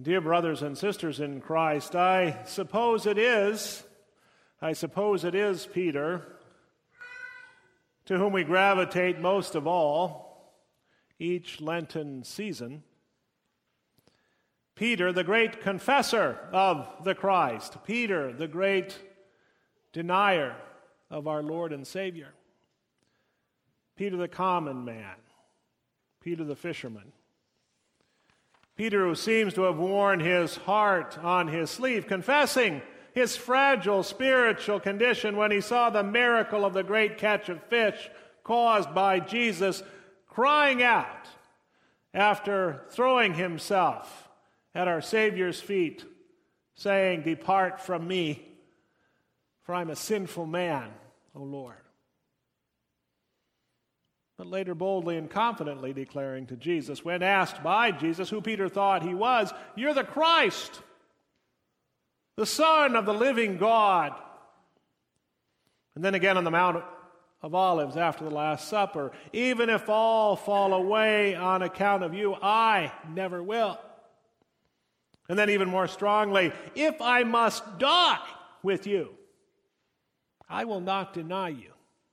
Dear brothers and sisters in Christ, I suppose it is Peter to whom we gravitate most of all each Lenten season. Peter, the great confessor of the Christ. Peter, the great denier of our Lord and Savior. Peter, the common man. Peter, the fisherman. Peter, who seems to have worn his heart on his sleeve, confessing his fragile spiritual condition when he saw the miracle of the great catch of fish caused by Jesus, crying out after throwing himself at our Savior's feet, saying, "Depart from me, for I'm a sinful man, O Lord." But later boldly and confidently declaring to Jesus, when asked by Jesus who Peter thought he was, "You're the Christ, the Son of the living God." And then again on the Mount of Olives after the Last Supper, "Even if all fall away on account of you, I never will." And then even more strongly, "If I must die with you, I will not deny you."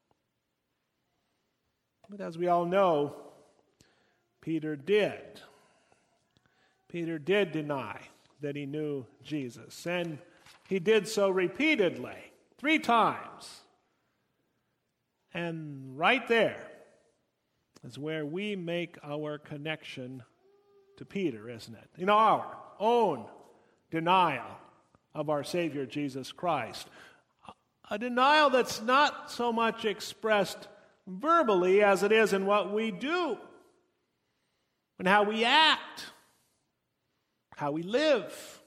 But as we all know, Peter did. Peter did deny that he knew Jesus. And he did so repeatedly, 3 times. And right there is where we make our connection to Peter, isn't it? In our own denial of our Savior Jesus Christ. A denial that's not so much expressed verbally as it is in what we do and how we act, how we live.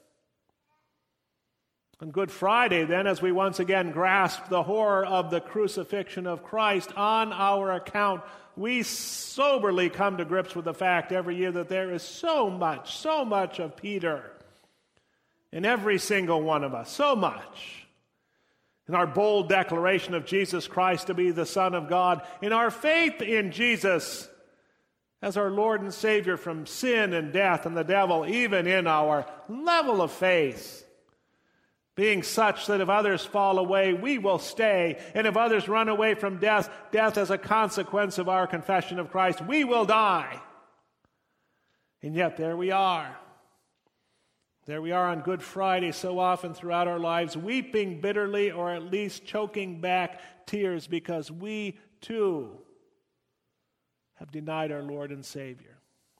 On Good Friday, then, as we once again grasp the horror of the crucifixion of Christ on our account, we soberly come to grips with the fact every year that there is so much of Peter in every single one of us, so much. In our bold declaration of Jesus Christ to be the Son of God, in our faith in Jesus as our Lord and Savior from sin and death and the devil, even in our level of faith, being such that if others fall away, we will stay, and if others run away from death as a consequence of our confession of Christ, we will die. And yet there we are. There we are on Good Friday so often throughout our lives, weeping bitterly or at least choking back tears because we too have denied our Lord and Savior.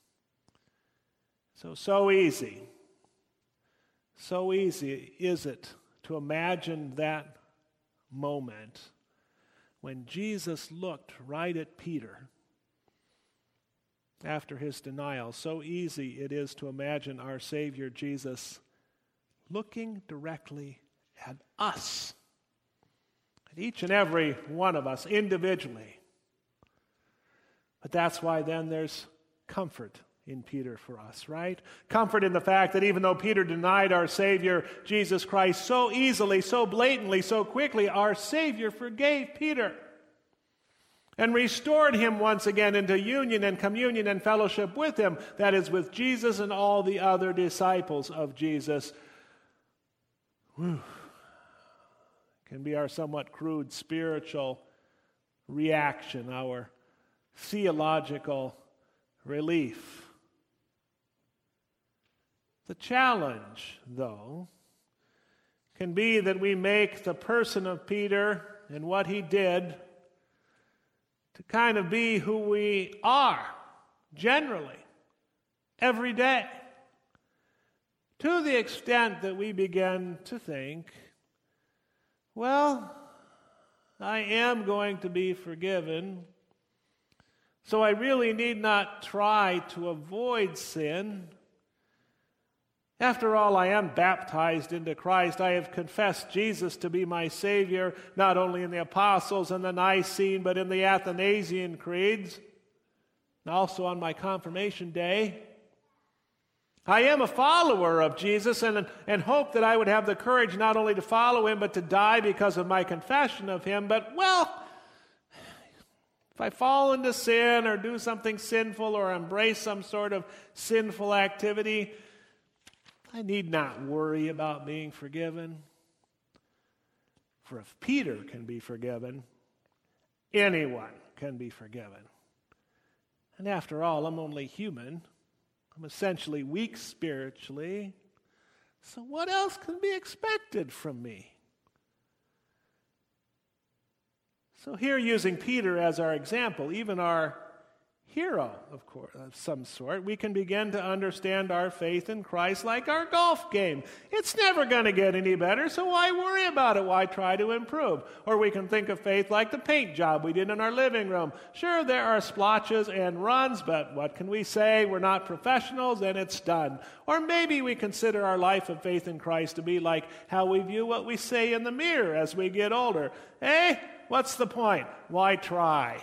So easy is it to imagine that moment when Jesus looked right at Peter after his denial. So easy it is to imagine our Savior Jesus looking directly at us, at each and every one of us individually. But that's why then there's comfort in Peter for us, right? Comfort in the fact that even though Peter denied our Savior, Jesus Christ, so easily, so blatantly, so quickly, our Savior forgave Peter and restored him once again into union and communion and fellowship with him, that is, with Jesus and all the other disciples of Jesus. Can be our somewhat crude spiritual reaction, our theological relief. The challenge, though, can be that we make the person of Peter and what he did to kind of be who we are, generally, every day, to the extent that we begin to think, well, I am going to be forgiven, so I really need not try to avoid sin. After all, I am baptized into Christ. I have confessed Jesus to be my Savior, not only in the Apostles' and the Nicene, but in the Athanasian creeds, and also on my confirmation day. I am a follower of Jesus and hope that I would have the courage not only to follow him, but to die because of my confession of him. But, well, if I fall into sin or do something sinful or embrace some sort of sinful activity, I need not worry about being forgiven. For if Peter can be forgiven, anyone can be forgiven. And after all, I'm only human. I'm essentially weak spiritually. So what else can be expected from me? So here, using Peter as our example, even our hero, of course, of some sort, we can begin to understand our faith in Christ like our golf game. It's never going to get any better, so why worry about it? Why try to improve? Or we can think of faith like the paint job we did in our living room. Sure, there are splotches and runs, but what can we say? We're not professionals, and it's done. Or maybe we consider our life of faith in Christ to be like how we view what we say in the mirror as we get older. Hey, what's the point? Why try?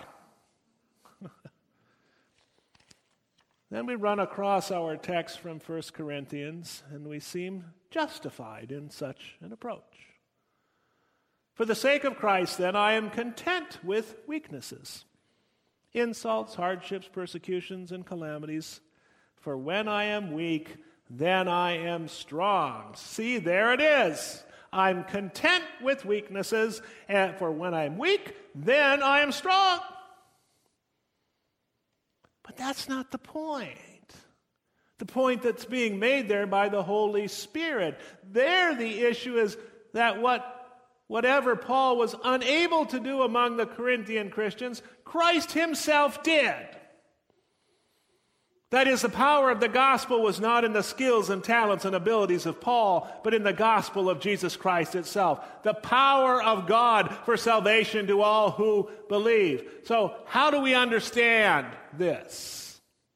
Then we run across our text from 1 Corinthians, and we seem justified in such an approach. For the sake of Christ, then, I am content with weaknesses, insults, hardships, persecutions, and calamities. For when I am weak, then I am strong. See, there it is. I'm content with weaknesses, and for when I'm weak, then I am strong. But that's not the point. The point that's being made there by the Holy Spirit. There the issue is that whatever Paul was unable to do among the Corinthian Christians, Christ himself did. That is, the power of the gospel was not in the skills and talents and abilities of Paul, but in the gospel of Jesus Christ itself. The power of God for salvation to all who believe. So, how do we understand this?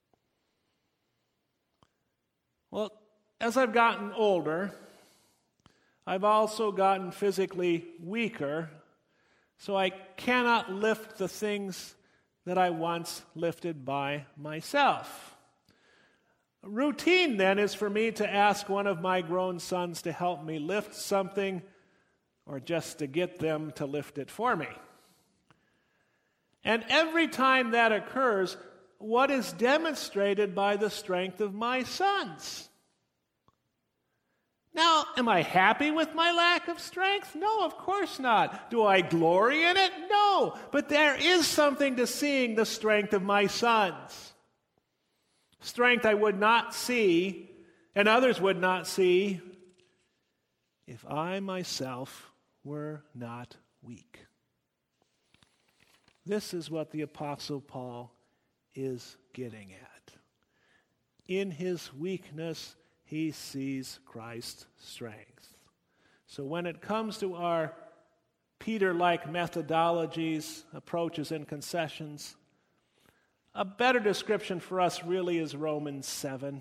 Well, as I've gotten older, I've also gotten physically weaker, so I cannot lift the things that I once lifted by myself. Routine, then, is for me to ask one of my grown sons to help me lift something or just to get them to lift it for me. And every time that occurs, what is demonstrated by the strength of my sons? Now, am I happy with my lack of strength? No, of course not. Do I glory in it? No. But there is something to seeing the strength of my sons. Strength I would not see, and others would not see, if I myself were not weak. This is what the Apostle Paul is getting at. In his weakness, he sees Christ's strength. So when it comes to our Peter-like methodologies, approaches, and concessions, a better description for us really is Romans 7.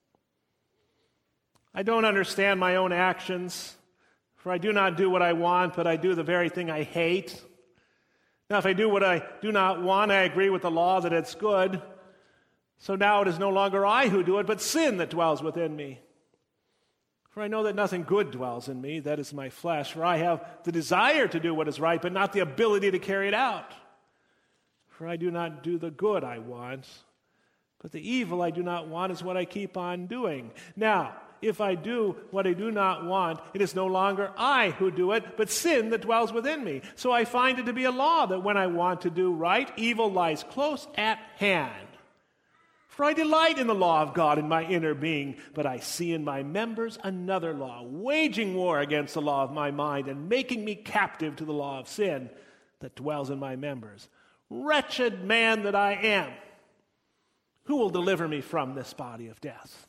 I don't understand my own actions, for I do not do what I want, but I do the very thing I hate. Now, if I do what I do not want, I agree with the law that it's good. So now it is no longer I who do it, but sin that dwells within me. For I know that nothing good dwells in me, that is my flesh. For I have the desire to do what is right, but not the ability to carry it out. For I do not do the good I want, but the evil I do not want is what I keep on doing. Now, if I do what I do not want, it is no longer I who do it, but sin that dwells within me. So I find it to be a law that when I want to do right, evil lies close at hand. For I delight in the law of God in my inner being, but I see in my members another law, waging war against the law of my mind and making me captive to the law of sin that dwells in my members. Wretched man that I am, who will deliver me from this body of death?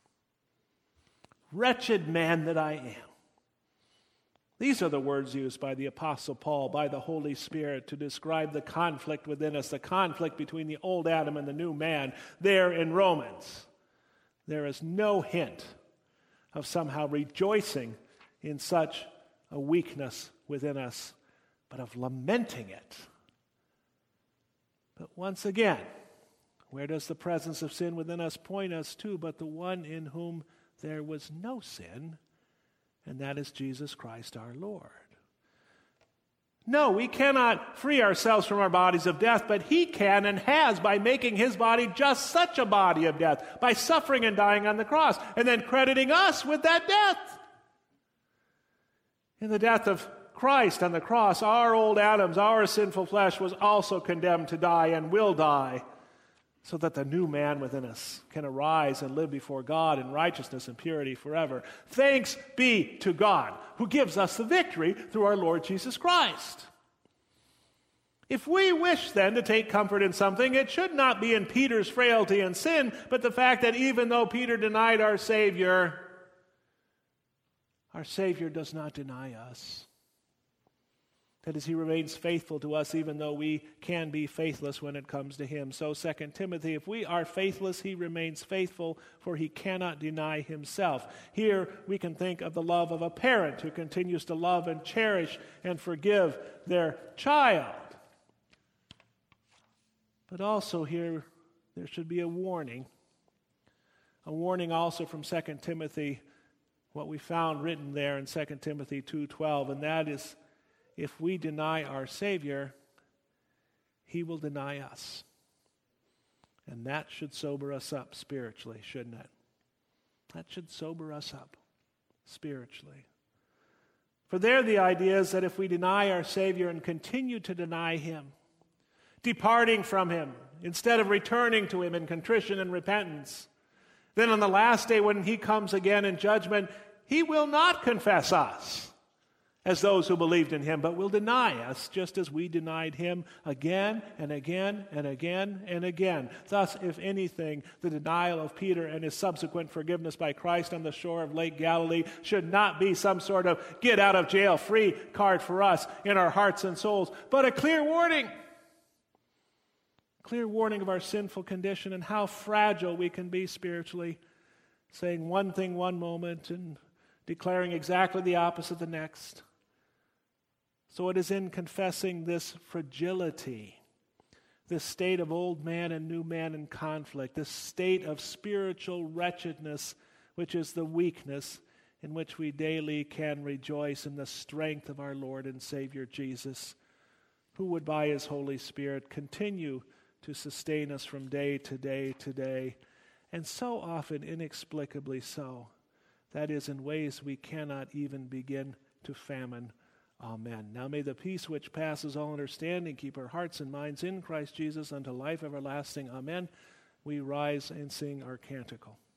Wretched man that I am. These are the words used by the Apostle Paul, by the Holy Spirit, to describe the conflict within us, the conflict between the old Adam and the new man there in Romans. There is no hint of somehow rejoicing in such a weakness within us, but of lamenting it. But once again, where does the presence of sin within us point us to but the one in whom there was no sin, and that is Jesus Christ our Lord. No, we cannot free ourselves from our bodies of death, but he can and has by making his body just such a body of death, by suffering and dying on the cross, and then crediting us with that death. In the death of Christ on the cross, our old Adams, our sinful flesh, was also condemned to die and will die, so that the new man within us can arise and live before God in righteousness and purity forever. Thanks be to God, who gives us the victory through our Lord Jesus Christ. If we wish then to take comfort in something, it should not be in Peter's frailty and sin, but the fact that even though Peter denied our Savior does not deny us. That is, he remains faithful to us even though we can be faithless when it comes to him. So 2 Timothy, if we are faithless, he remains faithful, for he cannot deny himself. Here we can think of the love of a parent who continues to love and cherish and forgive their child. But also here there should be a warning. A warning also from 2 Timothy, what we found written there in 2 Timothy 2:12, and that is, if we deny our Savior, he will deny us. And that should sober us up spiritually, shouldn't it? That should sober us up spiritually. For there the idea is that if we deny our Savior and continue to deny him, departing from him instead of returning to him in contrition and repentance, then on the last day when he comes again in judgment, he will not confess us as those who believed in him, but will deny us just as we denied him again and again and again and again. Thus, if anything, the denial of Peter and his subsequent forgiveness by Christ on the shore of Lake Galilee should not be some sort of get-out-of-jail-free card for us in our hearts and souls, but a clear warning. Clear warning of our sinful condition and how fragile we can be spiritually, saying one thing one moment and declaring exactly the opposite the next. So it is in confessing this fragility, this state of old man and new man in conflict, this state of spiritual wretchedness, which is the weakness in which we daily can rejoice in the strength of our Lord and Savior Jesus, who would by his Holy Spirit continue to sustain us from day to day to day, and so often inexplicably so, that is, in ways we cannot even begin to fathom. Amen. Now may the peace which passes all understanding keep our hearts and minds in Christ Jesus unto life everlasting. Amen. We rise and sing our canticle.